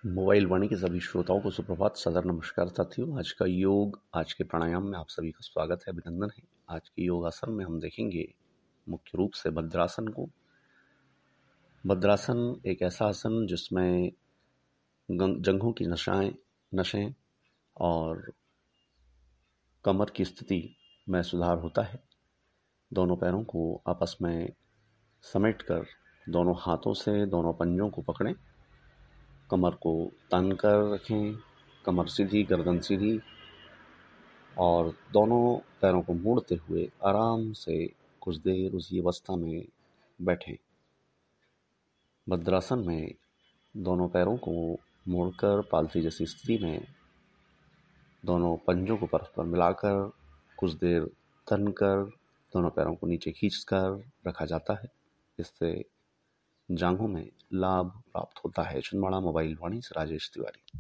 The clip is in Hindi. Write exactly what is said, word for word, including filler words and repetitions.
मोबाइल वाणी के सभी श्रोताओं को सुप्रभात, सादर नमस्कार साथियों। आज का योग, आज के प्राणायाम में आप सभी का स्वागत है, अभिनंदन है। आज के योगासन में हम देखेंगे मुख्य रूप से भद्रासन को। भद्रासन एक ऐसा आसन जिसमें जंघों की नशाएं नशें और कमर की स्थिति में सुधार होता है। दोनों पैरों को आपस में समेटकर दोनों हाथों से दोनों पंजों को पकड़ें, कमर को तन कर रखें, कमर सीधी, गर्दन सीधी, और दोनों पैरों को मोड़ते हुए आराम से कुछ देर उसी अवस्था में बैठें। भद्रासन में दोनों पैरों को मोड़कर पालथी जैसी स्थिति में दोनों पंजों को परस्पर मिलाकर कुछ देर तन कर दोनों पैरों को नीचे खींचकर रखा जाता है। इससे जांघों में लाभ प्राप्त होता है। छिंदवाड़ा मोबाइल वाणी से राजेश तिवारी।